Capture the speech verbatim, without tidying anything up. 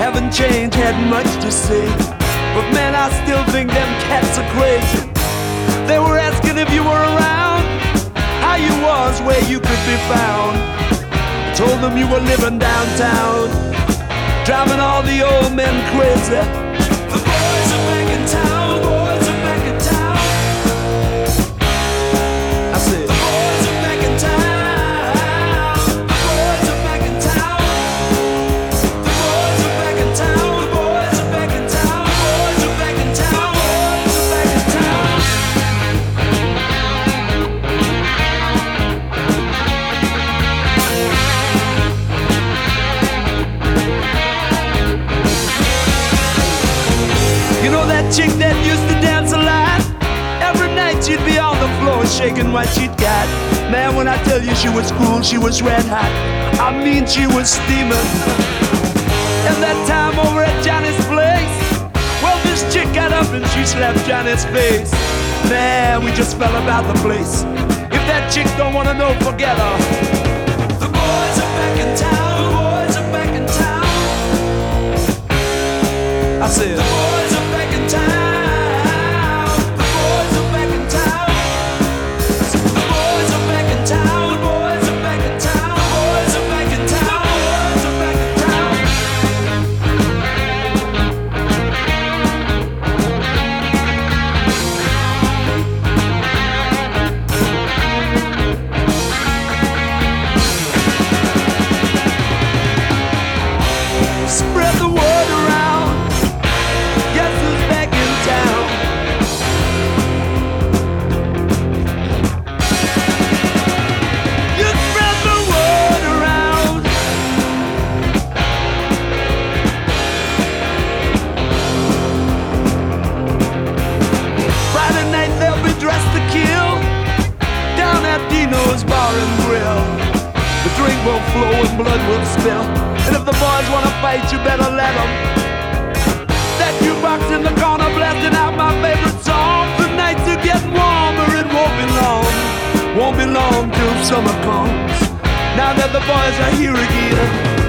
haven't changed, had much to say. But man, I still think them cats are crazy. They were asking if you were around, how you was, where you could be found. Told them you were living downtown, driving all the old men crazy. The boys are back in town, boys are back in town. I said, the boys are back in town, the boys are back in town. The boys are back in town, the boys are back in town, the boys are back in town, boys are back in town. You know that chick that used to dance a lot? Every night she'd be on the floor shaking what she'd got. Man, when I tell you she was cool, she was red hot. I mean, she was steaming. And that time over at Johnny's place, well, this chick got up and she slapped Johnny's face. Man, we just fell about the place. If that chick don't wanna know, forget her. The boys are back in town, the boys are back in town. I said, the boys are back in town, the boys are back in town. I said, the boys are back in town, the boys are back in town, the boys are back in town, the boys are back in town. Spread the word around. Guess who's back in town? You spread the word around. Friday night they'll be dressed to kill down at Dino's Bar and Grill. The drink will flow and blood will spill. And if the boys wanna fight, you better let them. That jukebox in the corner blasting out my favorite song. The nights are getting warmer, it won't be long. Won't be long till summer comes. Now that the boys are here again.